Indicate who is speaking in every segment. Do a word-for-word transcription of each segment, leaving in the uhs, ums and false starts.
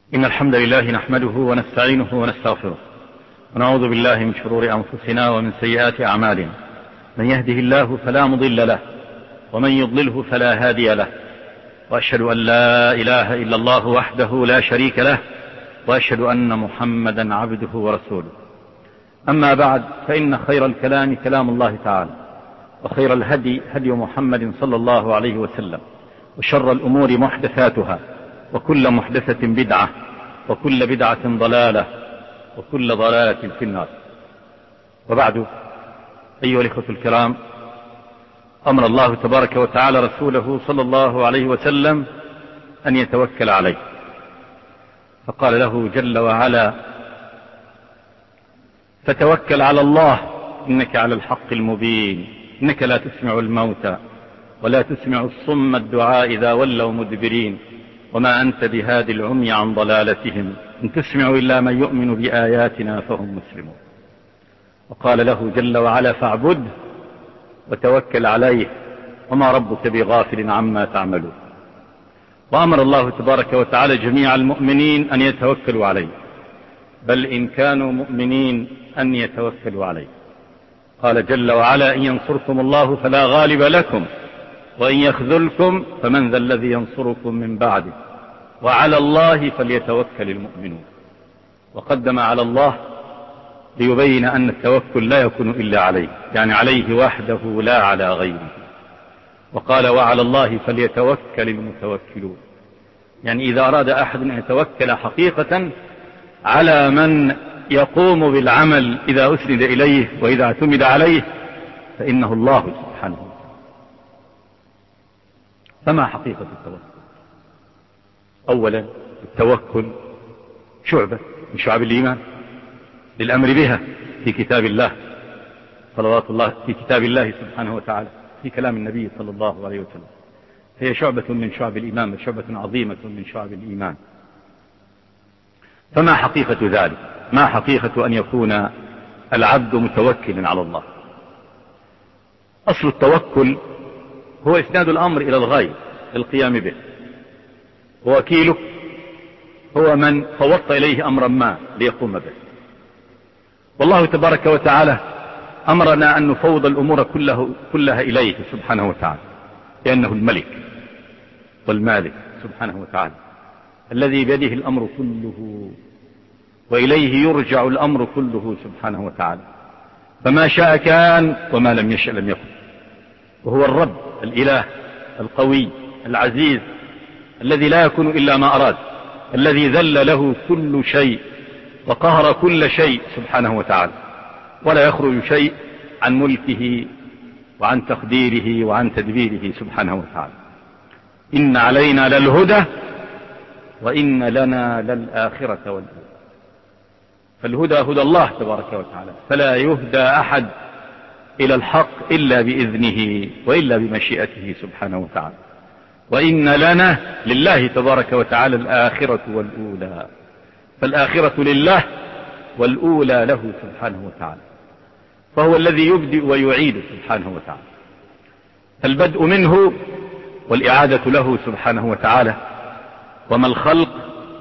Speaker 1: إن الحمد لله نحمده ونستعينه ونستغفره ونعوذ بالله من شرور أنفسنا ومن سيئات أعمالنا. من يهده الله فلا مضل له ومن يضلله فلا هادي له، وأشهد أن لا إله إلا الله وحده لا شريك له، وأشهد أن محمدا عبده ورسوله. أما بعد، فإن خير الكلام كلام الله تعالى، وخير الهدي هدي محمد صلى الله عليه وسلم، وشر الأمور محدثاتها، وكل محدثة بدعة، وكل بدعة ضلالة، وكل ضلالة في النار. وبعد، أيها الإخوة الكرام، أمر الله تبارك وتعالى رسوله صلى الله عليه وسلم أن يتوكل عليه، فقال له جل وعلا: فتوكل على الله إنك على الحق المبين، إنك لا تسمع الموتى ولا تسمع الصم الدعاء إذا ولوا مدبرين، وما أنت بهادي العمي عن ضلالتهم، إن تسمع إلا من يؤمن بآياتنا فهم مسلمون. وقال له جل وعلا: فاعبده وتوكل عليه وما ربك بغافل عما تعملون. وأمر الله تبارك وتعالى جميع المؤمنين أن يتوكلوا عليه، بل إن كانوا مؤمنين أن يتوكلوا عليه. قال جل وعلا: إن ينصركم الله فلا غالب لكم وإن يخذلكم فمن ذا الذي ينصركم من بعده وعلى الله فليتوكل المؤمنون. وقدم على الله ليبين أن التوكل لا يكون إلا عليه، يعني عليه وحده لا على غيره. وقال: وعلى الله فليتوكل المتوكلون، يعني إذا أراد أحد أن يتوكل حقيقة على من يقوم بالعمل إذا أسند إليه وإذا اعتمد عليه فإنه الله سبحانه وتعالى. فما حقيقة التوكل؟ أولا، التوكل شعبة من شعب الإيمان للأمر بها في كتاب الله صلوات الله في كتاب الله سبحانه وتعالى، في كلام النبي صلى الله عليه وسلم. هي شعبة من شعب الإيمان، شعبة عظيمة من شعب الإيمان. فما حقيقة ذلك؟ ما حقيقة أن يكون العبد متوكلا على الله؟ أصل التوكل هو إسناد الأمر إلى الغير للقيام به، ووكيله هو من فوضت إليه أمرا ما ليقوم به. والله تبارك وتعالى أمرنا أن نفوض الأمور كله كلها إليه سبحانه وتعالى، لأنه الملك والمالك سبحانه وتعالى الذي بيده الأمر كله، وإليه يرجع الأمر كله سبحانه وتعالى. فما شاء كان وما لم يشأ لم يكن. وهو الرب الإله القوي العزيز الذي لا يكون إلا ما أراد، الذي ذل له كل شيء وقهر كل شيء سبحانه وتعالى، ولا يخرج شيء عن ملكه وعن تقديره وعن تدبيره سبحانه وتعالى. إن علينا للهدى وإن لنا للآخرة والأولى. فالهدى هدى الله تبارك وتعالى، فلا يهدى أحد إلى الحق إلا بإذنه وإلا بمشيئته سبحانه وتعالى. وإن لنا لله تبارك وتعالى الآخرة والأولى، فالآخرة لله والأولى له سبحانه وتعالى. فهو الذي يبدئ ويعيد سبحانه وتعالى، البدء منه والإعادة له سبحانه وتعالى. وما الخلق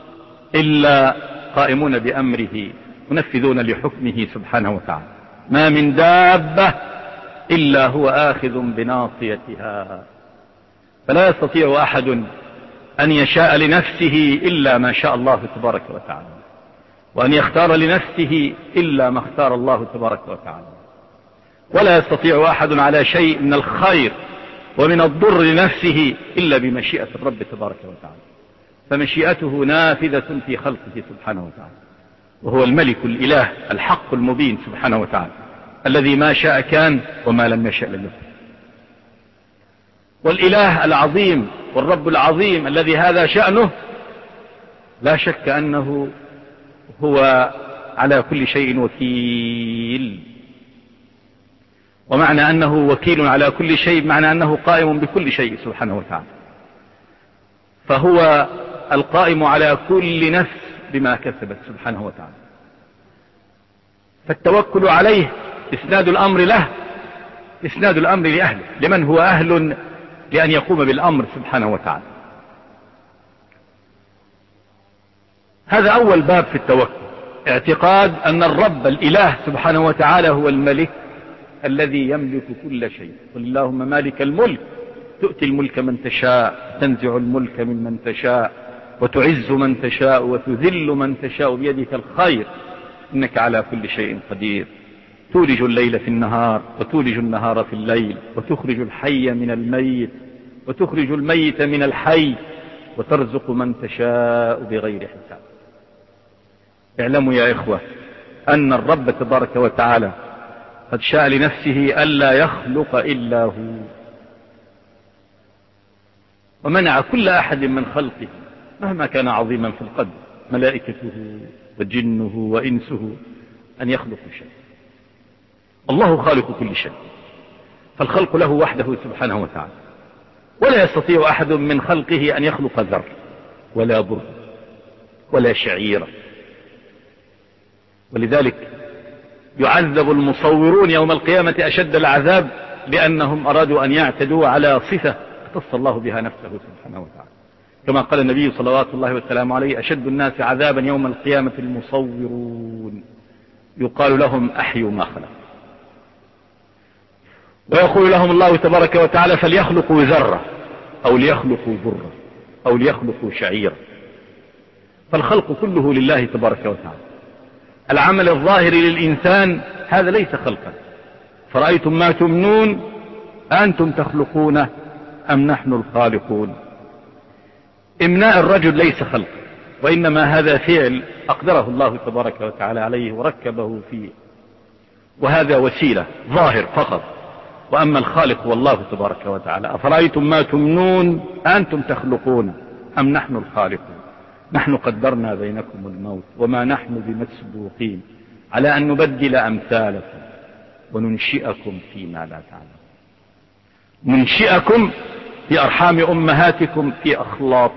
Speaker 1: إلا قائمون بأمره منفذون لحكمه سبحانه وتعالى. ما من دابة إلا هو آخذ بناصيتها، فلا يستطيع أحد أن يشاء لنفسه إلا ما شاء الله تبارك وتعالى، وأن يختار لنفسه إلا ما اختار الله تبارك وتعالى. ولا يستطيع أحد على شيء من الخير ومن الضر لنفسه إلا بمشيئة الرب تبارك وتعالى. فمشيئته نافذة في خلقه سبحانه وتعالى. وهو الملك الإله الحق المبين سبحانه وتعالى، الذي ما شاء كان وما لم يشأ لم يكن. والإله العظيم والرب العظيم الذي هذا شأنه لا شك أنه هو على كل شيء وكيل. ومعنى أنه وكيل على كل شيء معنى أنه قائم بكل شيء سبحانه وتعالى. فهو القائم على كل نفس بما كسبت سبحانه وتعالى. فالتوكل عليه إسناد الأمر له، إسناد الأمر لأهله، لمن هو أهل لأن يقوم بالأمر سبحانه وتعالى. هذا أول باب في التوكل، اعتقاد أن الرب الإله سبحانه وتعالى هو الملك الذي يملك كل شيء. قل اللهم مالك الملك تؤتي الملك من تشاء، تنزع الملك ممن تشاء، وتعز من تشاء، وتذل من تشاء، بيدك الخير، إنك على كل شيء قدير. تولج الليل في النهار وتولج النهار في الليل، وتخرج الحي من الميت وتخرج الميت من الحي، وترزق من تشاء بغير حساب. اعلموا يا إخوة أن الرب تبارك وتعالى قد شاء لنفسه ألا يخلق إلا هو، ومنع كل أحد من خلقه مهما كان عظيما في القدر، ملائكته وجنه وإنسه، أن يخلقوا شيء. الله خالق كل شيء، فالخلق له وحده سبحانه وتعالى، ولا يستطيع أحد من خلقه أن يخلق ذر ولا بر ولا شعيرة. ولذلك يعذب المصورون يوم القيامة أشد العذاب، لأنهم أرادوا أن يعتدوا على صفة اختص الله بها نفسه سبحانه وتعالى، كما قال النبي صلوات الله والسلام عليه: أشد الناس عذابا يوم القيامة المصورون، يقال لهم أحيوا ما خلق. ويقول لهم الله تبارك وتعالى: فليخلقوا ذرة أو ليخلقوا برة أو ليخلقوا شعيرة. فالخلق كله لله تبارك وتعالى. العمل الظاهر للإنسان هذا ليس خلقا. فرأيتم ما تمنون أنتم تخلقونه أم نحن الخالقون. إمناء الرجل ليس خلق، وإنما هذا فعل أقدره الله تبارك وتعالى عليه وركبه فيه، وهذا وسيلة ظاهر فقط. وأما الخالق هو الله تبارك وتعالى. أفرأيتم ما تمنون أنتم تخلقون أم نحن الخالقون. نحن قدرنا بينكم الموت وما نحن بمسبوقين على أن نبدل أمثالكم وننشئكم فيما لا تعلمون. ننشئكم في أرحام أمهاتكم في أخلاط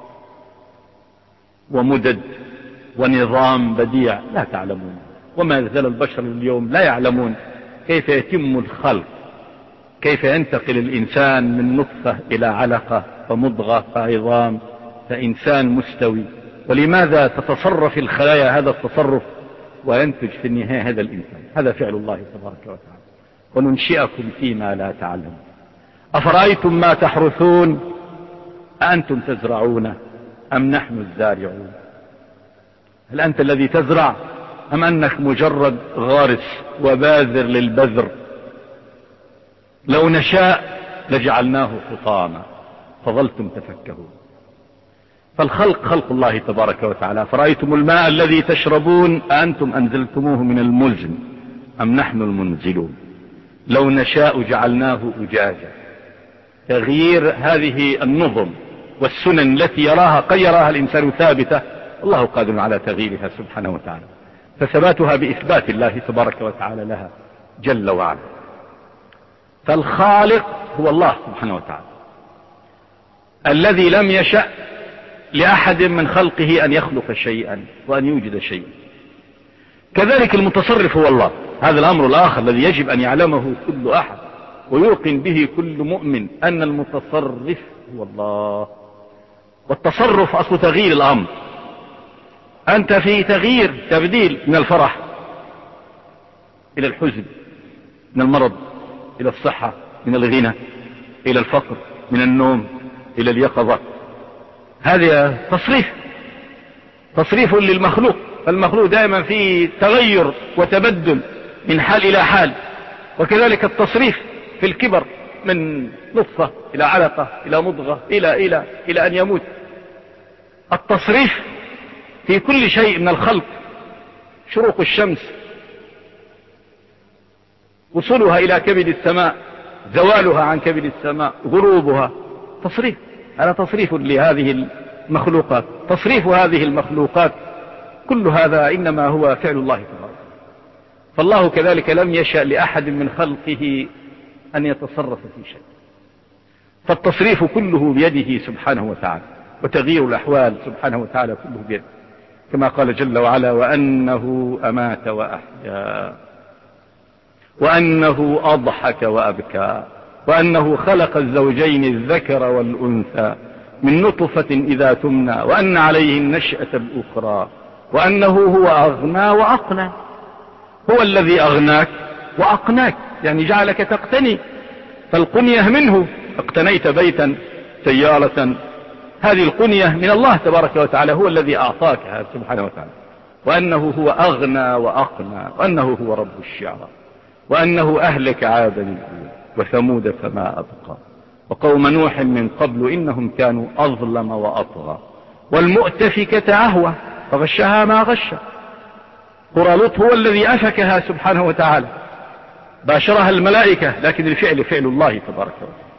Speaker 1: ومدد ونظام بديع لا تعلمون. وما زال البشر اليوم لا يعلمون كيف يتم الخلق، كيف ينتقل الإنسان من نطفة إلى علقة فمضغة فعظام فإنسان مستوي، ولماذا تتصرف الخلايا هذا التصرف وينتج في النهاية هذا الإنسان. هذا فعل الله تبارك وتعالى. وننشئكم فيما لا تعلمون. أفرأيتم ما تحرثون أأنتم تزرعون أم نحن الزارعون. هل أنت الذي تزرع أم أنك مجرد غارس وباذر للبذر؟ لو نشاء لجعلناه حطاما فظلتم تفكهون. فالخلق خلق الله تبارك وتعالى. فرأيتم الماء الذي تشربون أأنتم أنزلتموه من المزن أم نحن المنزلون. لو نشاء جعلناه أجاجا. تغيير هذه النظم والسنن التي يراها قيرها الإنسان ثابتة، الله قادر على تغييرها سبحانه وتعالى، فثباتها بإثبات الله تبارك وتعالى لها جل وعلا. فالخالق هو الله سبحانه وتعالى الذي لم يشأ لأحد من خلقه أن يخلق شيئا وأن يوجد شيئا. كذلك المتصرف هو الله. هذا الأمر الآخر الذي يجب أن يعلمه كل أحد ويوقن به كل مؤمن، أن المتصرف هو الله. والتصرف أصل تغيير الأمر. أنت في تغيير تبديل من الفرح إلى الحزن، من المرض إلى الصحة، من الغنى إلى الفقر، من النوم إلى اليقظة. هذا تصريف تصريف للمخلوق. فالمخلوق دائما في تغير وتبدل من حال إلى حال. وكذلك التصريف في الكبر من نطفة إلى علقة إلى مضغة إلى إلى إلى أن يموت. التصريف في كل شيء من الخلق. شروق الشمس، وصولها إلى كبد السماء، زوالها عن كبد السماء، غروبها، تصريف. هذا تصريف لهذه المخلوقات. تصريف هذه المخلوقات كل هذا إنما هو فعل الله تبارك. فالله كذلك لم يشأ لأحد من خلقه أن يتصرف في شيء. فالتصريف كله بيده سبحانه وتعالى، وتغيير الأحوال سبحانه وتعالى كله بيده، كما قال جل وعلا: وأنه أمات وأحيا، وأنه أضحك وأبكى، وأنه خلق الزوجين الذكر والأنثى، من نطفة إذا تمنى وأن عليه النشأة الأخرى وأنه هو أغنى وأقنى. هو الذي أغناك وأقناك، يعني جعلك تقتني، فالقنية منه. اقتنيت بيتا، سيارة، هذه القنية من الله تبارك وتعالى، هو الذي أعطاك سبحانه وتعالى. وأنه هو أغنى وأقنى، وأنه هو رب الشعرى، وأنه أهلك عادا الأولى وثمود فما أبقى وقوم نوح من قبل إنهم كانوا أظلم وأطغى والمؤتفكة أهوى فغشها ما غشى. قرى لوط هو الذي أفكها سبحانه وتعالى، باشرها الملائكة، لكن الفعل فعل الله تبارك وتعالى.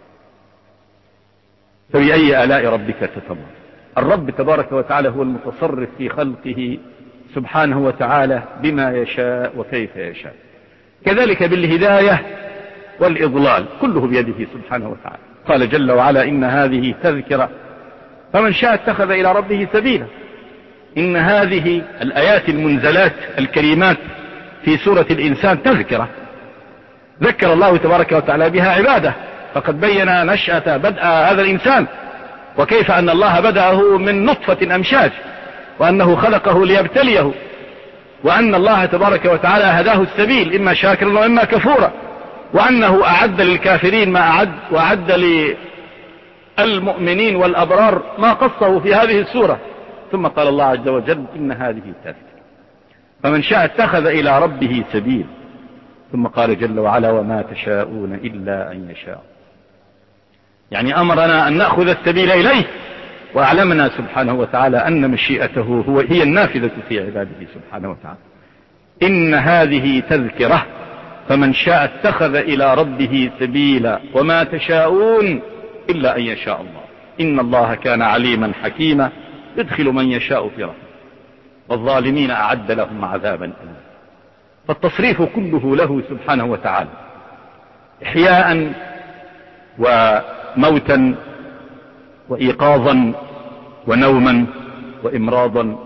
Speaker 1: فبأي آلاء ربك تتمارى؟ الرب تبارك وتعالى هو المتصرف في خلقه سبحانه وتعالى بما يشاء وكيف يشاء. كذلك بالهداية والإضلال كله بيده سبحانه وتعالى. قال جل وعلا إن هذه تذكرة فمن شاء اتخذ إلى ربه سبيلا. إن هذه الآيات المنزلات الكريمات في سورة الإنسان تذكرة، ذكر الله تبارك وتعالى بها عباده، فقد بين نشأة بدء هذا الإنسان، وكيف أن الله بدأه من نطفة أمشاج، وأنه خلقه ليبتليه، وأن الله تبارك وتعالى هداه السبيل إما شاكرا وإما كفورا، وأنه أعد للكافرين ما أعد، وأعد للمؤمنين والأبرار ما قصه في هذه السورة. ثم قال الله عز وجل إن هذه تذكرة فمن شاء اتخذ إلى ربه سبيل. ثم قال جل وعلا وما تشاءون إلا أن يشاء، يعني أمرنا أن نأخذ السبيل إليه، وأعلمنا سبحانه وتعالى أن مشيئته هو هي النافذة في عباده سبحانه وتعالى. إن هذه تذكرة فمن شاء اتخذ إلى ربه سبيلا وما تشاءون إلا أن يشاء الله إن الله كان عليما حكيما يدخل من يشاء في رحمته والظالمين أعد لهم عذابا أليما. فالتصريف كله له سبحانه وتعالى، إحياء وموتا وإيقاظا ونوما وإمراضا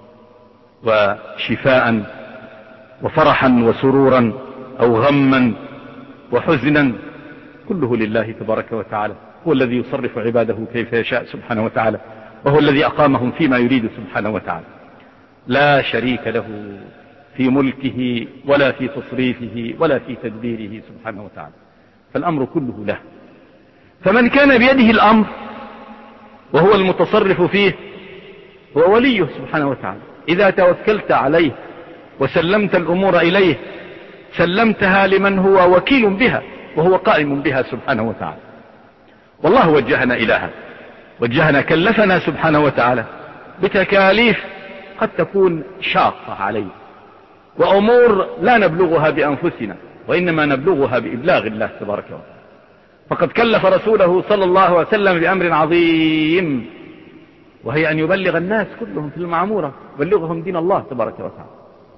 Speaker 1: وشفاء وفرحا وسرورا أو غما وحزنا، كله لله تبارك وتعالى. هو الذي يصرف عباده كيف يشاء سبحانه وتعالى، وهو الذي أقامهم فيما يريد سبحانه وتعالى. لا شريك له في ملكه ولا في تصريفه ولا في تدبيره سبحانه وتعالى، فالأمر كله له. فمن كان بيده الأمر وهو المتصرف فيه هو وليه سبحانه وتعالى. إذا توكلت عليه وسلمت الأمور إليه سلمتها لمن هو وكيل بها وهو قائم بها سبحانه وتعالى. والله وجهنا إلى هذا، وجهنا كلفنا سبحانه وتعالى بتكاليف قد تكون شاقة عليه، وأمور لا نبلغها بأنفسنا وإنما نبلغها بإبلاغ الله تبارك وتعالى. فقد كلف رسوله صلى الله عليه وسلم بأمر عظيم، وهي أن يبلغ الناس كلهم في المعمورة، يبلغهم دين الله تبارك وتعالى.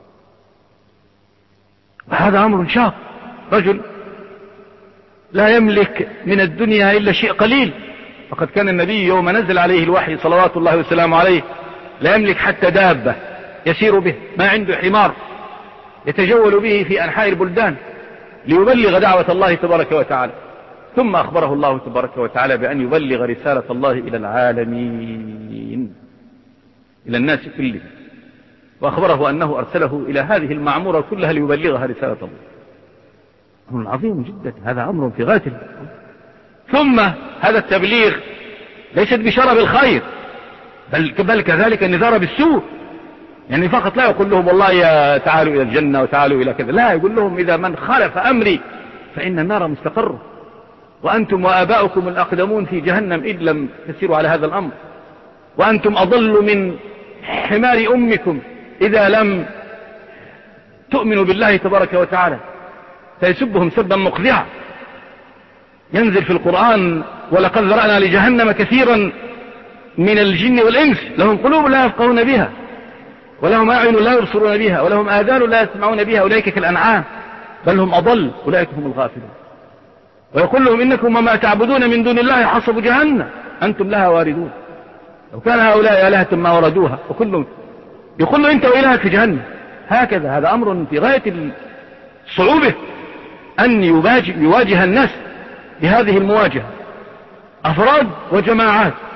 Speaker 1: وهذا أمر شاق. رجل لا يملك من الدنيا إلا شيء قليل، فقد كان النبي يوم نزل عليه الوحي صلوات الله وسلامه عليه لا يملك حتى دابة يسير به، ما عنده حمار يتجول به في أنحاء البلدان ليبلغ دعوة الله تبارك وتعالى. ثم أخبره الله تبارك وتعالى بأن يبلغ رسالة الله إلى العالمين، إلى الناس كلهم، وأخبره أنه أرسله إلى هذه المعمورة كلها ليبلغها رسالة الله. أمر عظيم جدا، هذا أمر في غاية. ثم هذا التبليغ ليست بشرى بالخير، بل, بل كذلك النذار بالسوء. يعني فقط لا يقول لهم والله يا تعالوا إلى الجنة وتعالوا إلى كذا، لا، يقول لهم إذا من خالف أمري فإن النار مستقر، وأنتم وآباؤكم الأقدمون في جهنم إن لم تسيروا على هذا الأمر، وأنتم أضل من حمار أمكم إذا لم تؤمنوا بالله تبارك وتعالى. فيسبهم سبا مقذعا. ينزل في القرآن ولقد ذرأنا لجهنم كثيرا من الجن والإنس لهم قلوب لا يفقهون بها ولهم أعين لا يبصرون بها ولهم آذان لا يسمعون بها أولئك كالأنعام بل هم أضل أولئك هم الغافلون. ويقول لهم إنكم وما تعبدون من دون الله حصب جهنم أنتم لها واردون لو كان هؤلاء آلهة ما وردوها. وكلهم يقول له أنت وإلهك في جهنم. هكذا هذا أمر في غاية الصعوبة أن يواجه, يواجه الناس بهذه المواجهة، أفراد وجماعات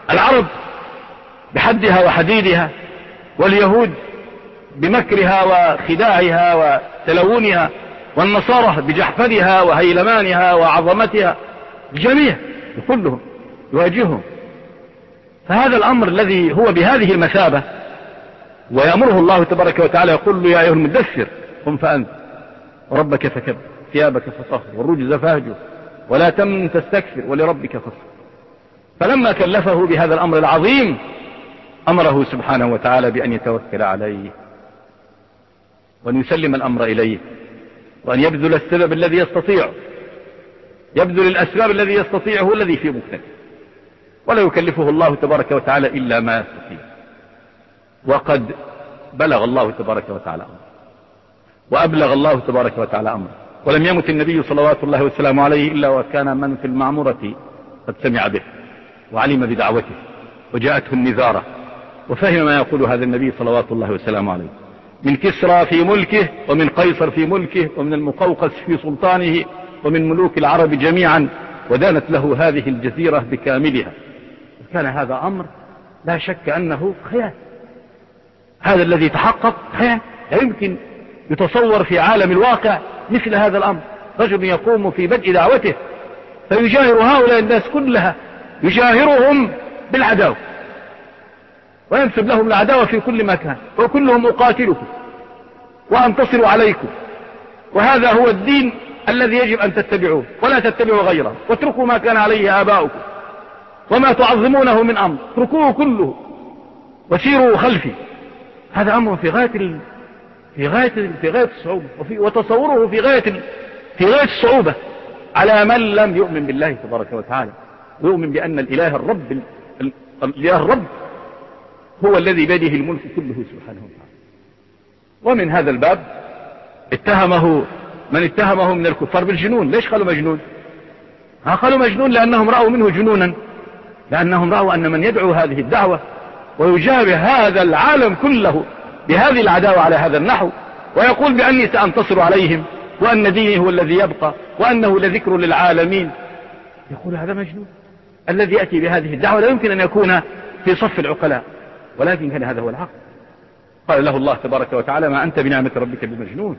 Speaker 1: العرب بحدها وحديدها، واليهود بمكرها وخداعها وتلونها، والنصارى بجحفلها وهيلمانها وعظمتها، الجميع كلهم يواجههم. فهذا الأمر الذي هو بهذه المثابة ويأمره الله تبارك وتعالى يقول له: يا أيها المدثر قم فأنت وربك فكبر ثيابك فطهر والرجز فاهجر ولا تمن تستكثر ولربك فاصبر. فلما كلفه بهذا الأمر العظيم أمره سبحانه وتعالى بأن يتوكل عليه، وأن يسلم الأمر إليه، وأن يبذل السبب الذي يستطيع، يبذل الأسباب الذي يستطيعه الذي في مكتبه، ولا يكلفه الله تبارك وتعالى إلا ما يستطيع. وقد بلغ الله تبارك وتعالى أمره، وأبلغ الله تبارك وتعالى أمره، ولم يمت النبي صلوات الله والسلام عليه إلا وكان من في المعمورة قد سمع به وعلم بدعوته وجاءته النذارة وفهم ما يقول هذا النبي صلوات الله والسلام عليه، من كسرى في ملكه ومن قيصر في ملكه ومن المقوقس في سلطانه ومن ملوك العرب جميعا، ودانت له هذه الجزيرة بكاملها. كان هذا أمر لا شك أنه خيال، هذا الذي تحقق خيال، لا يمكن يتصور في عالم الواقع مثل هذا الأمر. رجل يقوم في بدء دعوته فيجاهر هؤلاء الناس كلها، يجاهرهم بالعداوة وينسب لهم العداوة في كل مكان، وكلهم أقاتلكم وأنتصر عليكم، وهذا هو الدين الذي يجب أن تتبعوه ولا تتبعوا غيره، واتركوا ما كان عليه آباؤكم وما تعظمونه من أمر، اتركوه كله وسيروا خلفي. هذا أمر في غاية ال... في غاية في غاية الصعوبة، وفي... وتصوره في غاية ال... في غاية الصعوبة على من لم يؤمن بالله تبارك وتعالى، ويؤمن بأن الإله الرب ال... الإله الرب هو الذي بيده الملك كله سبحانه وتعالى. ومن هذا الباب اتهمه من اتهمه من الكفار بالجنون. ليش قالوا مجنون؟ ها قالوا مجنون لأنهم رأوا منه جنونا، لأنهم رأوا أن من يدعو هذه الدعوة ويجابه هذا العالم كله بهذه العداوة على هذا النحو، ويقول بأني سأنتصر عليهم وأن ديني هو الذي يبقى وأنه لذكر للعالمين، يقول هذا مجنون. الذي يأتي بهذه الدعوة لا يمكن أن يكون في صف العقلاء، ولكن كان هذا هو العقل. قال له الله تبارك وتعالى: ما أنت بنعمة ربك بمجنون.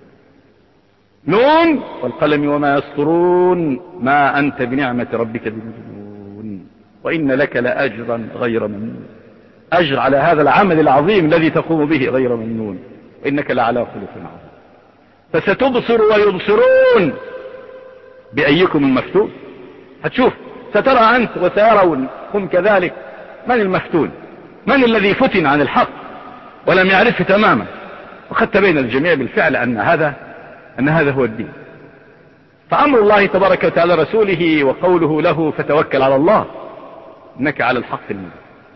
Speaker 1: نون والقلم وما يسطرون، ما أنت بنعمة ربك بمجنون وإن لك لأجرا غير ممنون. أجر على هذا العمل العظيم الذي تقوم به غير ممنون، وإنك لعلى خلق عظيم. فستبصر ويبصرون بأيكم المفتون. هتشوف، سترى أنت وسيرون هم كذلك من المفتون، من الذي فتن عن الحق ولم يعرفه تماما، وقد تبين الجميع بالفعل أن هذا أن هذا هو الدين. فأمر الله تبارك وتعالى رسوله وقوله له: فتوكل على الله إنك على الحق المبين.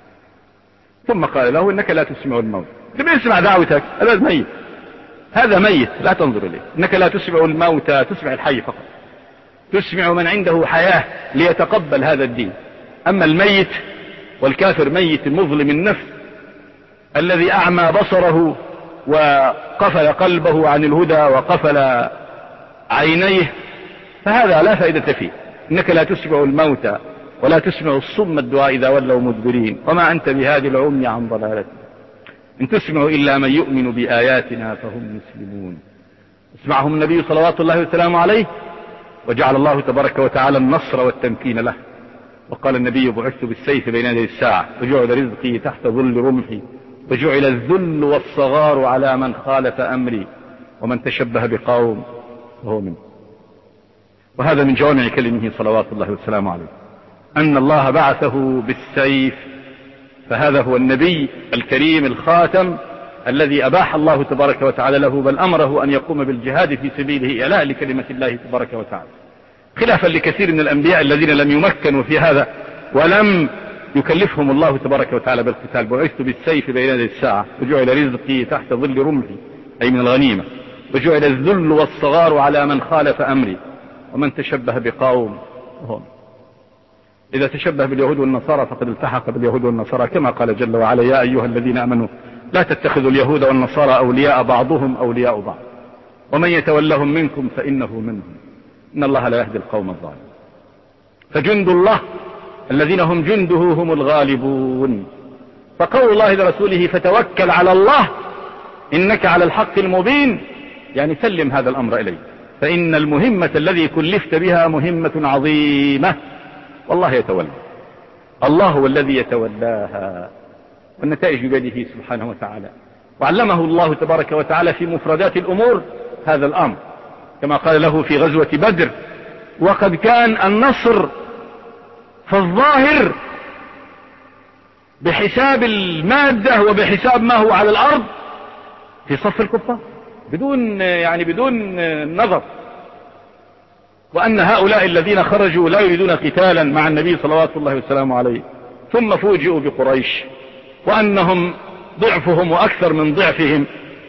Speaker 1: ثم قال له: إنك لا تسمع الموت. لما يسمع دعوتك هذا ميت، هذا ميت لا تنظر إليه. إنك لا تسمع الموتى، تسمع الحي فقط، تسمع من عنده حياة ليتقبل هذا الدين. أما الميت والكافر ميت مظلم النفس الذي أعمى بصره وقفل قلبه عن الهدى وقفل عينيه، فهذا لا فائدة فيه. إنك لا تسمع الموتى ولا تسمع الصم الدعاء إذا ولوا مدبرين وما أنت بهادي العمي عن ضلالته إن تسمع إلا من يؤمن بآياتنا فهم مسلمون. اسمعهم النبي صلوات الله وسلامه عليه، وجعل الله تبارك وتعالى النصر والتمكين له. وقال النبي: بعثت بالسيف بين يدي الساعة وجعل رزقي تحت ظل رمحي وجعل الذل والصغار على من خالف أمري ومن تشبه بقوم فهو منه. وهذا من جوامع كلمه صلوات الله وسلامه عليه، أن الله بعثه بالسيف، فهذا هو النبي الكريم الخاتم الذي أباح الله تبارك وتعالى له، بل أمره أن يقوم بالجهاد في سبيله إعلاء لكلمة الله تبارك وتعالى، خلافا لكثير من الأنبياء الذين لم يمكنوا في هذا ولم يكلفهم الله تبارك وتعالى بالقتال. بعثت بالسيف بين يدي الساعة وجعل رزقي تحت ظل رمحي، أي من الغنيمة، وجعل الذل والصغار على من خالف أمري ومن تشبه بقوم هم. إذا تشبه باليهود والنصارى فقد التحق باليهود والنصارى، كما قال جل وعلا: يا أيها الذين آمنوا لا تتخذوا اليهود والنصارى أولياء بعضهم أولياء بعض ومن يتولهم منكم فإنه منهم إن الله لا يهدي القوم الظالمين. فجند الله الذين هم جنده هم الغالبون. فقول الله لرسوله فتوكل على الله إنك على الحق المبين، يعني سلم هذا الأمر إليه، فإن المهمة الذي كلفت بها مهمة عظيمة، والله يتولى، الله هو الذي يتولاها، والنتائج بيده سبحانه وتعالى. وعلمه الله تبارك وتعالى في مفردات الأمور هذا الأمر، كما قال له في غزوة بدر: وقد كان النصر في الظاهر بحساب المادة وبحساب ما هو على الأرض في صف الكفار، بدون يعني بدون نظر، وأن هؤلاء الذين خرجوا لا يريدون قتالا مع النبي صلوات الله وسلامه عليه، ثم فوجئوا بقريش وأنهم ضعفهم وأكثر من ضعفهم،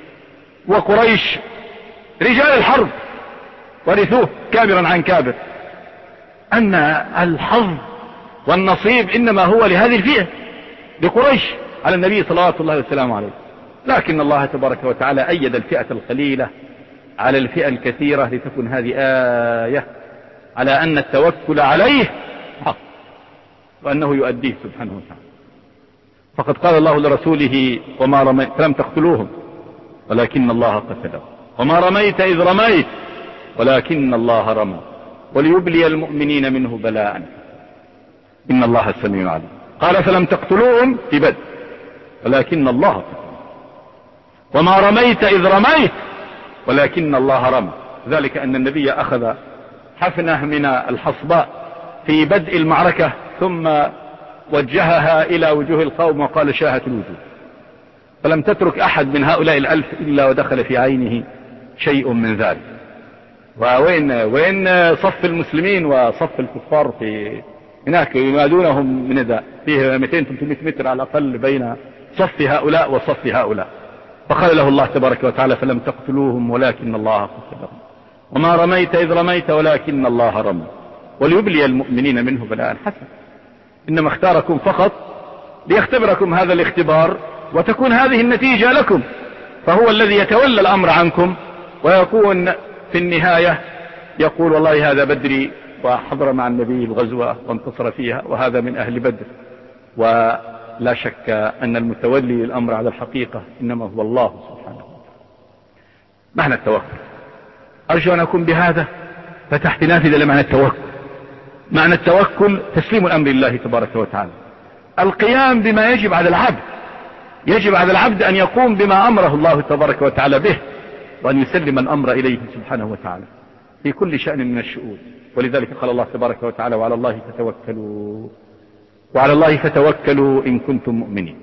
Speaker 1: وقريش رجال الحرب ورثوه كابرا عن كابر، أن الحظ والنصيب إنما هو لهذه الفئة، لقريش على النبي صلوات الله وسلامه عليه. لكن الله تبارك وتعالى أيد الفئة القليلة على الفئة الكثيرة، لتكن هذه آية على أن التوكل عليه حق، وأنه يؤديه سبحانه وتعالى. فقد قال الله لرسوله: وما رميت فلم تقتلوهم ولكن الله قتلهم، وما رميت إذ رميت ولكن الله رمى، وليبلي المؤمنين منه بلاء إن الله سميع عليم. قال: فلم تقتلوهم في بدر ولكن الله قتلهم، وما رميت إذ رميت ولكن الله رمى. ذلك أن النبي أخذ حفنة من الحصباء في بدء المعركة، ثم وجهها إلى وجوه القوم وقال: شاهت الوجوه، فلم تترك أحد من هؤلاء الألف إلا ودخل في عينه شيء من ذلك. وين وين صف المسلمين وصف الكفار؟ في هناك ينادونهم من ذا، فيه مئتين ثلاثمائة متر على الأقل بين صف هؤلاء وصف هؤلاء. فقال له الله تبارك وتعالى: فلم تقتلوهم ولكن الله قتلهم، وما رميت إذ رميت ولكن الله رمى، وليبلي المؤمنين منه بلاء حسنا. إنما اختاركم فقط ليختبركم هذا الاختبار، وتكون هذه النتيجة لكم، فهو الذي يتولى الأمر عنكم، ويكون في النهاية يقول: والله هذا بدري وحضر مع النبي الغزوة وانتصر فيها، وهذا من أهل بدر. ولا شك أن المتولي للأمر على الحقيقة إنما هو الله سبحانه وتعالى. معنى التوكل، أرجو أن أكون بهذا فتحت نافذة لمعنى التوكل. معنى التوكل تسليم الأمر لله تبارك وتعالى، القيام بما يجب على العبد. يجب على العبد أن يقوم بما أمره الله تبارك وتعالى به، وأن يسلم الأمر إليه سبحانه وتعالى في كل شأن من الشؤون. ولذلك قال الله تبارك وتعالى: وعلى الله فتوكلوا وعلى الله فتوكلوا إن كنتم مؤمنين.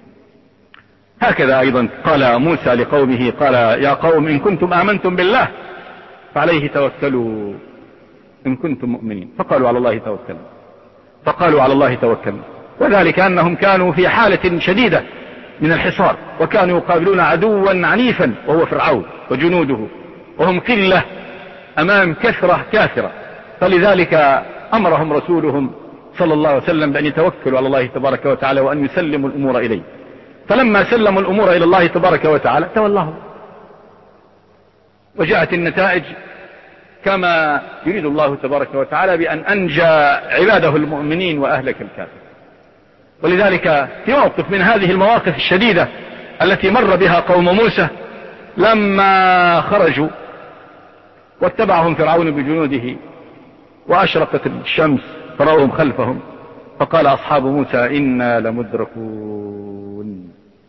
Speaker 1: هكذا أيضا قال موسى لقومه: قال: يا قوم إن كنتم آمنتم بالله فعليه توكلوا إن كنتم مؤمنين. فقالوا على الله توكلنا فقالوا على الله توكلنا وذلك أنهم كانوا في حالة شديدة من الحصار، وكانوا يقابلون عدوا عنيفا وهو فرعون وجنوده، وهم قلة أمام كثرة كافرة. فلذلك أمرهم رسولهم صلى الله عليه وسلم بأن يتوكلوا على الله تبارك وتعالى، وأن يسلموا الأمور إليه. فلما سلموا الأمور إلى الله تبارك وتعالى تولاهم، وجاءت النتائج كما يريد الله تبارك وتعالى، بأن أنجى عباده المؤمنين وأهلك الكافر. ولذلك في موقف من هذه المواقف الشديدة التي مر بها قوم موسى، لما خرجوا واتبعهم فرعون بجنوده وأشرقت الشمس فرأوهم خلفهم، فقال أصحاب موسى: إنا لمدركون.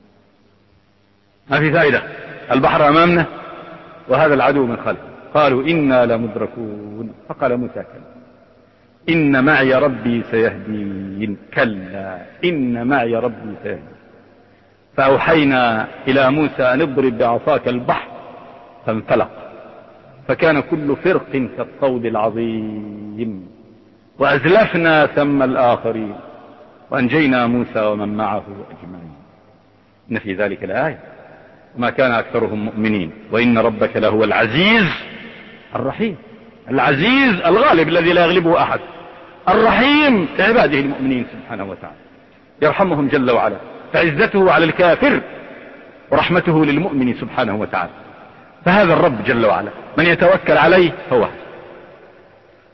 Speaker 1: ما في فائدة، البحر أمامنا وهذا العدو من خلف. قالوا: إنا لمدركون. فقال موسى: كلا إن معي ربي سيهدين. كلا إن معي ربي سيهدين. فأوحينا إلى موسى أن اضرب بعصاك البحر فانفلق، فكان كل فرق كالطود العظيم، وأزلفنا ثم الآخرين وأنجينا موسى ومن معه أجمعين. إن في ذلك الآية، وما كان أكثرهم مؤمنين وإن ربك لهو العزيز الرحيم. العزيز الغالب الذي لا يغلبه أحد، الرحيم لعباده المؤمنين سبحانه وتعالى، يرحمهم جل وعلا، فعزته على الكافر ورحمته للمؤمن سبحانه وتعالى. فهذا الرب جل وعلا من يتوكل عليه هو.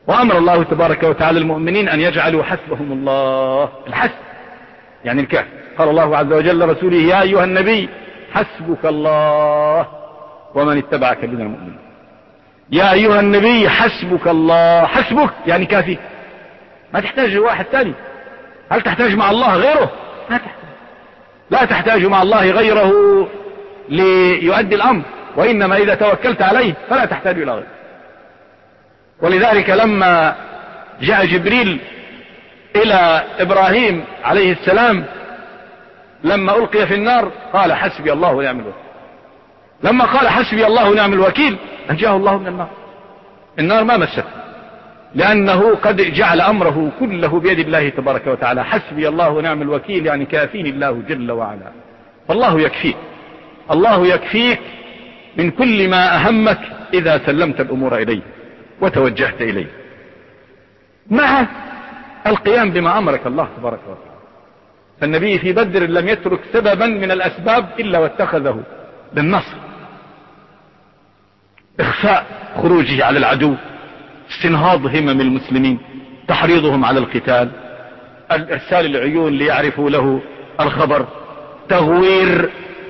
Speaker 1: وأمر الله تبارك وتعالى المؤمنين أن يجعلوا حسبهم الله، الحسب يعني الكافي. قال الله عز وجل لرسوله يا أيها النبي حسبك الله ومن اتبعك من المؤمنين. يا أيها النبي حسبك الله، حسبك يعني كافي، ما تحتاج واحد ثاني. هل تحتاج مع الله غيره؟ لا تحتاج، لا تحتاج مع الله غيره ليؤدي الأمر، وإنما إذا توكلت عليه فلا تحتاج إلى غيره. ولذلك لما جاء جبريل إلى إبراهيم عليه السلام لما ألقي في النار قال حسبي الله ونعم الوكيل. لما قال حسبي الله ونعم الوكيل أنجاه الله من النار، النار ما مسته، لأنه قد جعل أمره كله بيد الله تبارك وتعالى. حسبي الله ونعم الوكيل يعني كافيني الله جل وعلا. فالله يكفيك، الله يكفيك من كل ما أهمك إذا سلمت الأمور إليه وتوجهت إليه، مع القيام بما أمرك الله تبارك وتعالى. فالنبي في بدر لم يترك سببا من الأسباب إلا واتخذه للنصر، إخفاء خروجه على العدو، استنهاض همم المسلمين، تحريضهم على القتال، إرسال العيون ليعرفوا له الخبر، تغوير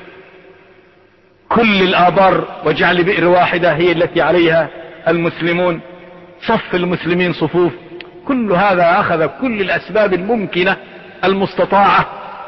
Speaker 1: كل الآبار وجعل بئر واحدة هي التي عليها المسلمون، صف المسلمين صفوف. كل هذا أخذ كل الأسباب الممكنة المستطاعة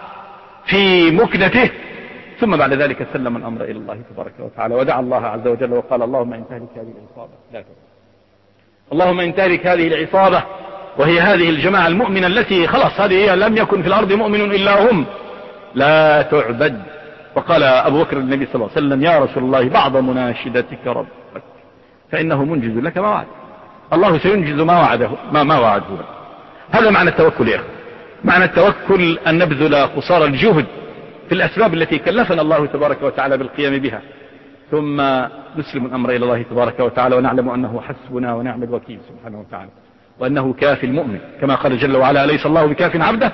Speaker 1: في مكنته، ثم بعد ذلك سلم الأمر إلى الله تبارك وتعالى ودعا الله عز وجل وقال اللهم إن تهلك هذه العصابة لا تهلك، اللهم إن تهلك هذه العصابة، وهي هذه الجماعة المؤمنة التي خلاص هذه لم يكن في الأرض مؤمن إلا هم، لا تعبد. وقال أبو بكر النبي صلى الله عليه وسلم يا رسول الله بعض مناشدتك ربك فإنه منجز لك ما وعد، الله سينجز ما وعده ما, ما وعده. هذا معنى التوكل يا أخي. معنى التوكل أن نبذل قصارى الجهد في الأسباب التي كلفنا الله تبارك وتعالى بالقيام بها، ثم نسلم الأمر إلى الله تبارك وتعالى ونعلم أنه حسبنا ونعم الوكيل سبحانه وتعالى، وأنه كافي المؤمن كما قال جل وعلا أليس الله بكاف عبده.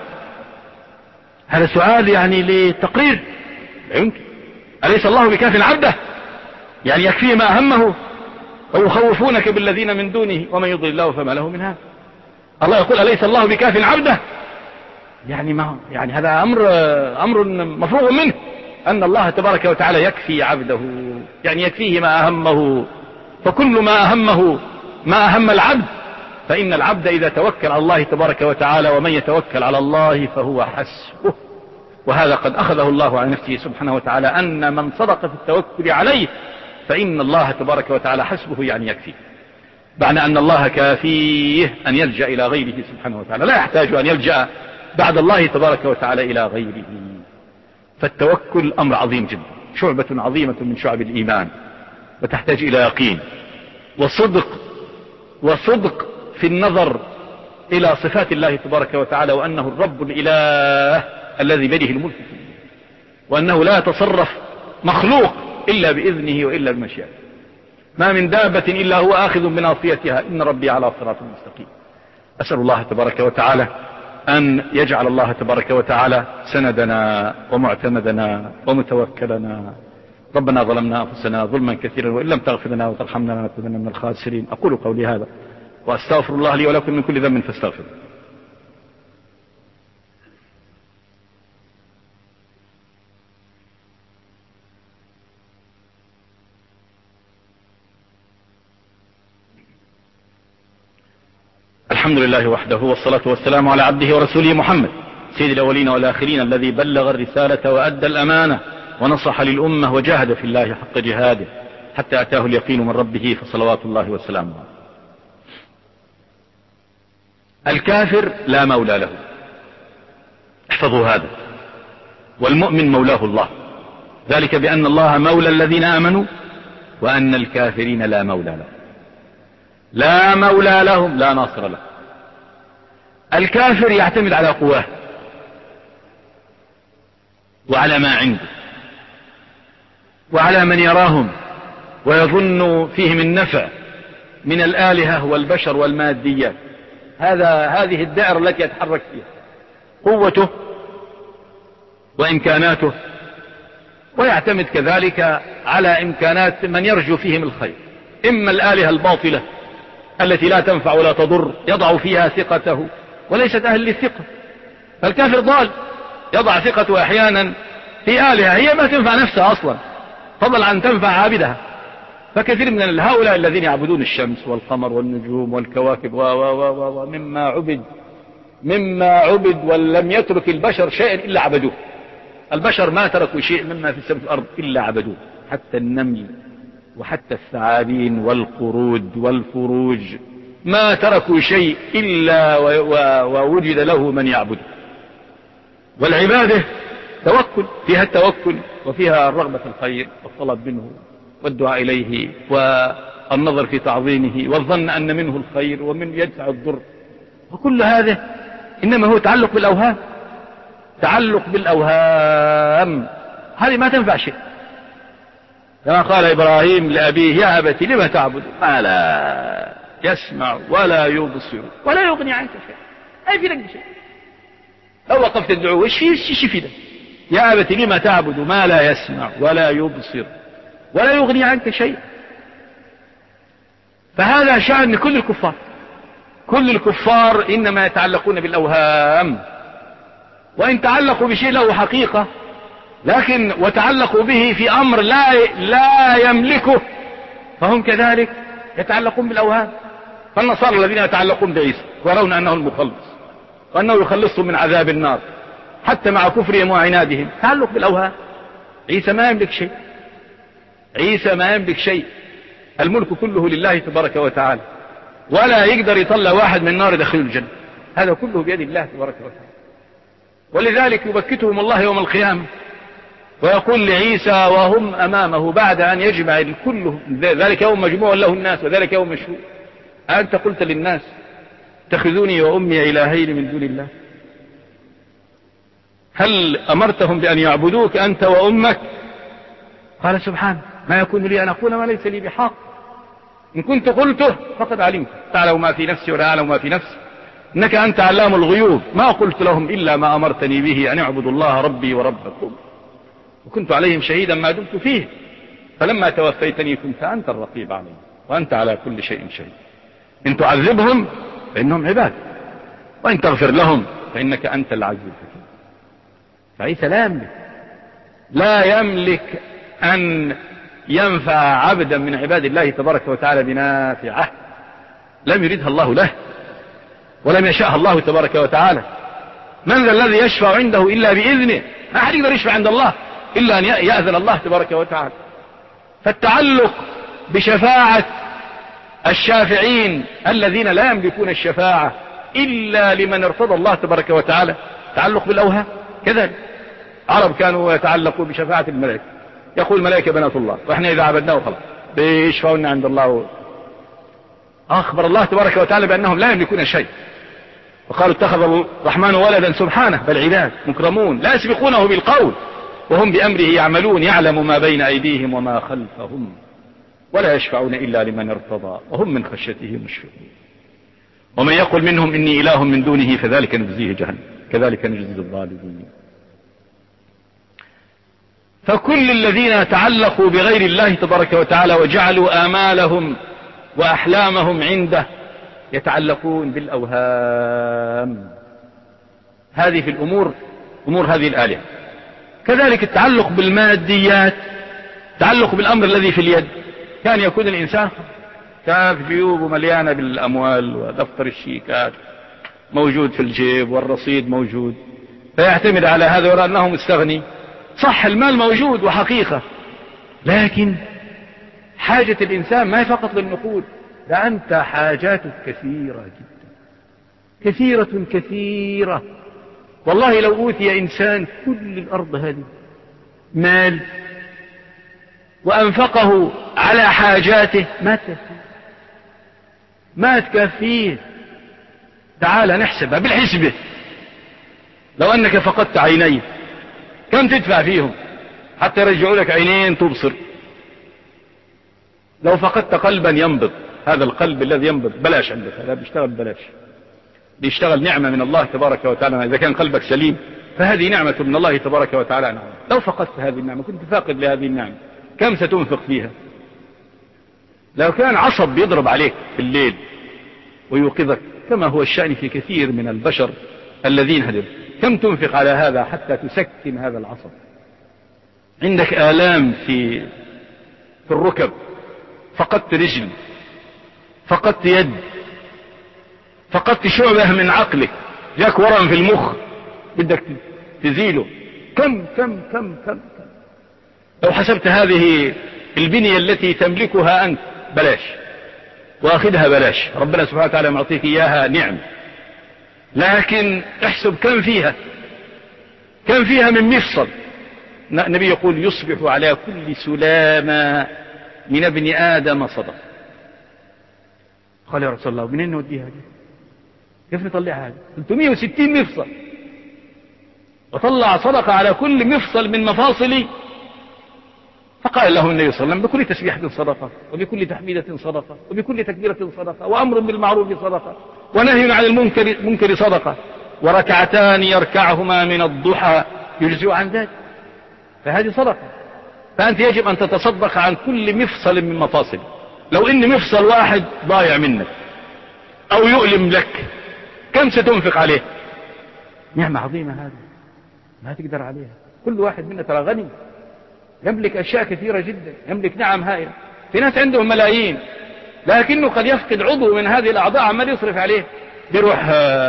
Speaker 1: هذا سؤال يعني لتقرير، لا يمكن. أليس الله بكاف عبده يعني يكفيه ما أهمه، ويخوفونك بالذين من دونه ومن يضل الله فما له من هاد. الله يقول أليس الله بكاف عبده، يعني ما يعني هذا أمر أمر مفروغ منه، أن الله تبارك وتعالى يكفي عبده، يعني يكفيه ما أهمه. فكل ما أهمه ما أهم العبد، فإن العبد إذا توكل على الله تبارك وتعالى، ومن يتوكل على الله فهو حسبه. وهذا قد أخذه الله على نفسه سبحانه وتعالى، أن من صدق في التوكل عليه فإن الله تبارك وتعالى حسبه يعني يكفيه، معنى أن الله كافيه أن يلجأ إلى غيره سبحانه وتعالى، لا يحتاج أن يلجأ بعد الله تبارك وتعالى إلى غيره. فالتوكل أمر عظيم جدا، شعبة عظيمة من شعب الإيمان، وتحتاج إلى يقين وصدق وصدق في النظر إلى صفات الله تبارك وتعالى، وأنه الرب الإله الذي بيده الملك، وأنه لا يتصرف مخلوق إلا بإذنه وإلا بمشيئته، ما من دابة إلا هو آخذ بناصيتها، إن ربي على صراط مستقيم. أسأل الله تبارك وتعالى أن يجعل الله تبارك وتعالى سندنا ومعتمدنا ومتوكلنا. ربنا ظلمنا أنفسنا ظلما كثيرا وإن لم تغفر لنا وترحمنا لنكونن من الخاسرين. أقول قولي هذا وأستغفر الله لي ولكم من كل ذنب فاستغفروا. الحمد لله وحده، والصلاة والسلام على عبده ورسوله محمد سيد الأولين والآخرين، الذي بلغ الرسالة وأدى الأمانة ونصح للأمة وجاهد في الله حق جهاده حتى أتاه اليقين من ربه، فصلوات الله وسلامه. الكافر لا مولى له، احفظوا هذا، والمؤمن مولاه الله، ذلك بأن الله مولى الذين آمنوا وأن الكافرين لا مولى لهم، لا مولى لهم لا ناصر لهم. الكافر يعتمد على قواه وعلى ما عنده وعلى من يراهم ويظن فيهم النفع من الآلهة والبشر والماديات، هذا هذه الدائرة التي يتحرك فيها، قوته وإمكاناته، ويعتمد كذلك على إمكانات من يرجو فيهم الخير، إما الآلهة الباطلة التي لا تنفع ولا تضر يضع فيها ثقته وليست أهل للثقة. فالكافر ضال يضع ثقته أحيانا في آلهة هي ما تنفع نفسها أصلا، فضلا عن تنفع عابدها. فكثير من هؤلاء الذين يعبدون الشمس والقمر والنجوم والكواكب و و و و مما عبد مما عبد ولم يترك البشر شيئا إلا عبدوه. البشر ما تركوا شيء مما في السماء والأرض إلا عبدوه، حتى النمل وحتى الثعابين والقرود والفروج ما تركوا شيء إلا ووجد له من يعبده. والعبادة توكل، فيها التوكل وفيها الرغبة في الخير والطلب منه والدعاء إليه والنظر في تعظيمه والظن أن منه الخير ومن يدفع الضر. وكل هذا إنما هو تعلق بالأوهام، تعلق بالأوهام، هذه ما تنفع شيء. كما قال إبراهيم لأبيه يا أبت لما تعبد ما لا يسمع ولا يبصر ولا يغني عنك شيء. أي في لك شيء. لو وقفت الدعوة ايش في ده؟ يا أبت لما تعبد ما لا يسمع ولا يبصر ولا يغني عنك شيء. فهذا شأن كل الكفار، كل الكفار إنما يتعلقون بالأوهام، وإن تعلقوا بشيء له حقيقة لكن وتعلقوا به في أمر لا لا يملكه فهم كذلك يتعلقون بالأوهام. فالنصارى الذين يتعلقون بعيسى ويرون أنه المخلص وأنه يخلصهم من عذاب النار حتى مع كفرهم وعنادهم، تعلق بالأوهام. عيسى ما يملك شيء، عيسى ما يملك شيء، الملك كله لله تبارك وتعالى، ولا يقدر يطلع واحد من النار يدخله الجنة، هذا كله بيد الله تبارك وتعالى. ولذلك يبكتهم الله يوم القيامة ويقول لعيسى وهم أمامه بعد أن يجمع الكل، ذلك يوم مجموع له الناس وذلك يوم مشهود، أنت قلت للناس اتخذوني وأمي إلهين من دون الله؟ هل أمرتهم بأن يعبدوك أنت وأمك؟ قال سبحانه ما يكون لي أن أقول ما ليس لي بحق، إن كنت قلته فقد علمت، تعلم ما في نفسي ولا أعلم ما في نفسي، إنك أنت علام الغيوب، ما قلت لهم إلا ما أمرتني به أن اعبدوا الله ربي وربكم، وكنت عليهم شهيدا ما دمت فيه، فلما توفيتني كنت أنت الرقيب عليهم وأنت على كل شيء شهيد. إن تعذبهم فإنهم عباد وإن تغفر لهم فإنك أنت العزيز الحكيم. فعيسى لا يملك لا يملك أن ينفع عبدا من عباد الله تبارك وتعالى بنافعه لم يريدها الله له ولم يشاءها الله تبارك وتعالى. من ذا الذي يشفع عنده إلا بإذنه؟ ما أحد يقدر يشفع عند الله إلا أن يأذن الله تبارك وتعالى. فالتعلق بشفاعة الشافعين الذين لا يملكون الشفاعة إلا لمن ارتضى الله تبارك وتعالى تعلق بالأوهام. كذلك عرب كانوا يتعلقوا بشفاعة الملائكة، يقول الملائكة بنات الله وإحنا إذا عبدناه خلاص بيشفعون عند الله. أخبر الله تبارك وتعالى بأنهم لا يملكون شيء، وقالوا اتخذ الرحمن ولدا سبحانه بل عباد مكرمون لا يسبقونه بالقول وهم بأمره يعملون، يعلم ما بين أيديهم وما خلفهم ولا يشفعون إلا لمن ارتضى وهم من خشيته مشفقون. ومن يقول منهم إني إله من دونه فذلك نجزيه جهنم كذلك نجزي الظالمين. فكل الذين تعلقوا بغير الله تبارك وتعالى وجعلوا آمالهم وأحلامهم عنده يتعلقون بالأوهام. هذه في الأمور أمور هذه الآلهة. كذلك التعلق بالماديات، تعلق بالأمر الذي في اليد. كان يكون الإنسان كان في جيوبه مليانة بالأموال ودفتر الشيكات موجود في الجيب والرصيد موجود، فيعتمد على هذا ويرى أنه مستغني. صح المال موجود وحقيقة، لكن حاجة الإنسان ما هي فقط للنقود، ده أنت حاجاتك كثيرة جدا كثيرة كثيرة. والله لو أوتي إنسان كل الأرض هذه مال وأنفقه على حاجاته ما تكفيه ما تكفيه. تعال نحسبها بالحسبة، لو أنك فقدت عينين كم تدفع فيهم حتى يرجعوا لك عينين تبصر؟ لو فقدت قلبا ينبض، هذا القلب الذي ينبض بلاش عندك، هذا بيشتغل بلاش، بيشتغل نعمة من الله تبارك وتعالى. إذا كان قلبك سليم فهذه نعمة من الله تبارك وتعالى. نعم. لو فقدت هذه النعمة كنت فاقد لهذه النعمة كم ستنفق فيها؟ لو كان عصب بيضرب عليك في الليل ويوقظك، كما هو الشأن في كثير من البشر الذين هدوا. كم تنفق على هذا حتى تسكن هذا العصب؟ عندك آلام في في الركب، فقدت رجل، فقدت يد، فقدت شعبة من عقلك، جاك ورم في المخ بدك تزيله. كم كم كم كم كم لو حسبت هذه البنية التي تملكها أنت بلاش، واخدها بلاش، ربنا سبحانه وتعالى معطيك إياها نعم، لكن احسب كم فيها، كم فيها من مفصل. النبي يقول يصبح على كل سلامة من ابن آدم صدقة. قال يا رسول الله منين نوديها دي؟ كيف نطلعها هذه؟ ثلاثمائة وستين مفصل، وطلع صدقة على كل مفصل من مفاصلي. فقال له النبي صلى الله عليه وسلم بكل تسبيحة صدقة، وبكل تحميدة صدقة، وبكل تكبيرة صدقة، وأمر بالمعروف صدقة، ونهي عن المنكر منكر صدقة، وركعتان يركعهما من الضحى يجزئ عن ذلك. فهذه صدقة. فأنت يجب أن تتصدق عن كل مفصل من مفاصل. لو إن مفصل واحد ضايع منك أو يؤلم لك، كم ستنفق عليه؟ نعمة عظيمة هذه ما تقدر عليها. كل واحد منا ترى غني، يملك أشياء كثيرة جدا، يملك نعم هائلة. في ناس عندهم ملايين لكنه قد يفقد عضو من هذه الأعضاء عمال يصرف عليه، بيروح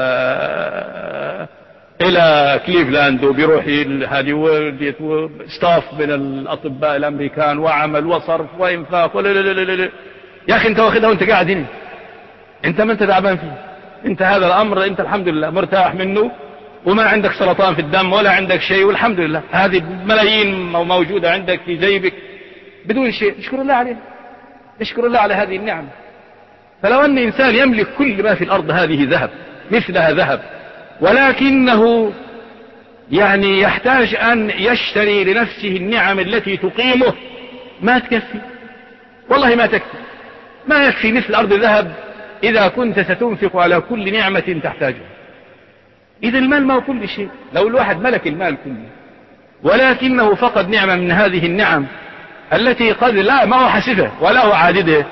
Speaker 1: إلى كليفلاند، وبيروح هذه ستاف من الأطباء الأمريكان، وعمل وصرف وإنفاق ولا لا لا لا. يا أخي أنت واخدها وأنت قاعد هنا، أنت ما أنت تعبان فيه، أنت هذا الأمر أنت الحمد لله مرتاح منه، وما عندك سرطان في الدم ولا عندك شيء، والحمد لله. هذه ملايين موجودة عندك في جيبك بدون شيء، اشكر الله عليه، اشكر الله على هذه النعم. فلو أن إنسان يملك كل ما في الأرض هذه ذهب مثلها ذهب، ولكنه يعني يحتاج أن يشتري لنفسه النعم التي تقيمه، ما تكفي، والله ما تكفي، ما يكفي مثل أرض ذهب إذا كنت ستنفق على كل نعمة تحتاجها. إذا المال ما هو كل شيء. لو الواحد ملك المال كله ولكنه فقد نعمة من هذه النعم التي قد لا ما هو حسبه ولا هو عادده،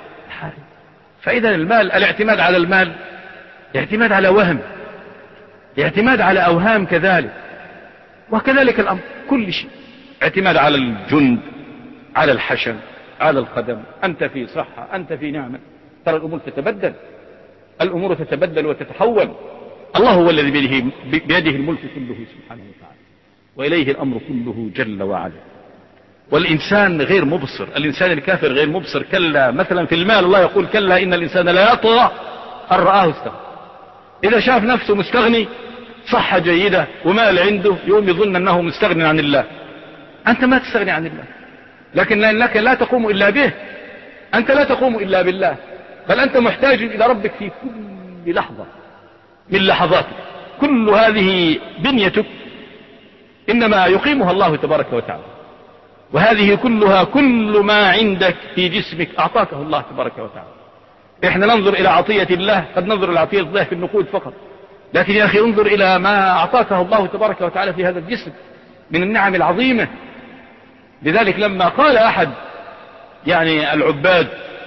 Speaker 1: فإذا المال، الاعتماد على المال اعتماد على وهم، اعتماد على أوهام كذلك. وكذلك الأمر كل شيء، اعتماد على الجند، على الحشم، على القدم. أنت في صحة، أنت في نعمة، ترى الأمور تتبدل، الأمور تتبدل وتتحول. الله هو الذي بيده, بيده الملك كله سبحانه وتعالى، وإليه الأمر كله جل وعلا. والإنسان غير مبصر، الإنسان الكافر غير مبصر. كلا مثلا في المال الله يقول كلا إن الإنسان لا يطغى أن رآه استغنى. إذا شاف نفسه مستغني، صحة جيدة ومال عنده، يوم يظن أنه مستغني عن الله. أنت ما تستغني عن الله، لكن لأنك لا تقوم إلا به. أنت لا تقوم إلا بالله، بل أنت محتاج إلى ربك في كل لحظة من لحظاتك. كل هذه بنيتك إنما يقيمها الله تبارك وتعالى، وهذه كلها كل ما عندك في جسمك أعطاكه الله تبارك وتعالى. إحنا ننظر إلى عطية الله، قد ننظر إلى عطية الله في النقود فقط، لكن يا أخي انظر إلى ما أعطاكه الله تبارك وتعالى في هذا الجسم من النعم العظيمة. لذلك لما قال أحد يعني العباد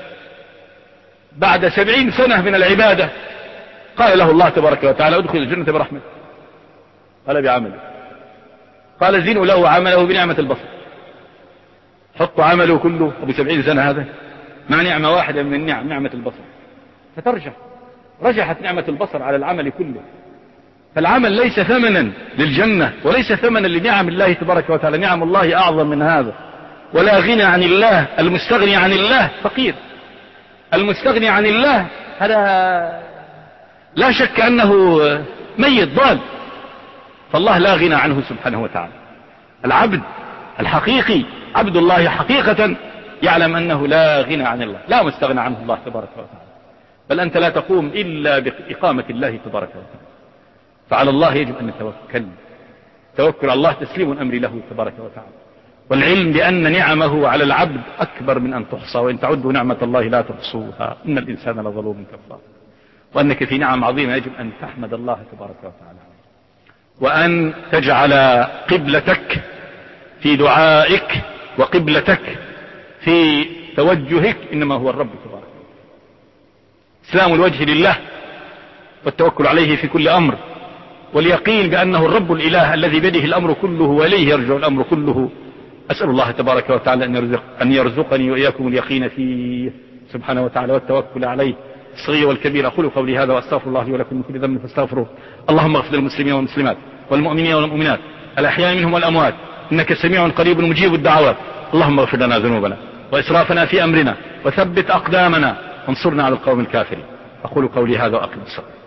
Speaker 1: بعد سبعين سنة من العبادة، قال له الله تبارك وتعالى ادخل الجنة برحمة، قال بعمله، قال زينوا له عمله بنعمة البصر. حطوا عمله كله أبو سبعين سنة هذا مع نعمة واحدة من النعم، نعمة البصر، فترجح رجحت نعمة البصر على العمل كله. فالعمل ليس ثمنا للجنة وليس ثمنا لنعم الله تبارك وتعالى، نعم الله أعظم من هذا. ولا غنى عن الله، المستغني عن الله فقير، المستغني عن الله هذا لا شك أنه ميت ضال، فالله لا غنى عنه سبحانه وتعالى. العبد الحقيقي عبد الله حقيقة يعلم أنه لا غنى عن الله، لا مستغنى عنه الله تبارك وتعالى، بل أنت لا تقوم إلا بإقامة الله تبارك وتعالى. فعلى الله يجب أن نتوكل، توكل على الله تسليم الأمر له تبارك وتعالى، والعلم بأن نعمه على العبد أكبر من أن تحصى، وإن تعدوا نعمة الله لا تحصوها إن الإنسان لظلوم كفار. وأنك في نعم عظيمة يجب أن تحمد الله تبارك وتعالى، وأن تجعل قبلتك في دعائك وقبلتك في توجهك إنما هو الرب تبارك وتعالى. إسلام الوجه لله والتوكل عليه في كل أمر، واليقين بأنه الرب الإله الذي بيده الأمر كله وإليه يرجع الأمر كله. أسأل الله تبارك وتعالى أن, يرزق أن يرزقني وإياكم اليقين فيه سبحانه وتعالى والتوكل عليه الصغير والكبير. أقول قولي هذا وأستغفر الله لي ولكم من كل ذنب فاستغفروه. اللهم اغفر للمسلمين والمسلمات والمؤمنين والمؤمنات الأحياء منهم والأموات إنك سميع قريب مجيب الدعوات. اللهم اغفر لنا ذنوبنا وإسرافنا في أمرنا وثبت أقدامنا وانصرنا على القوم الكافرين. أقول قولي هذا وأقم الصلاة.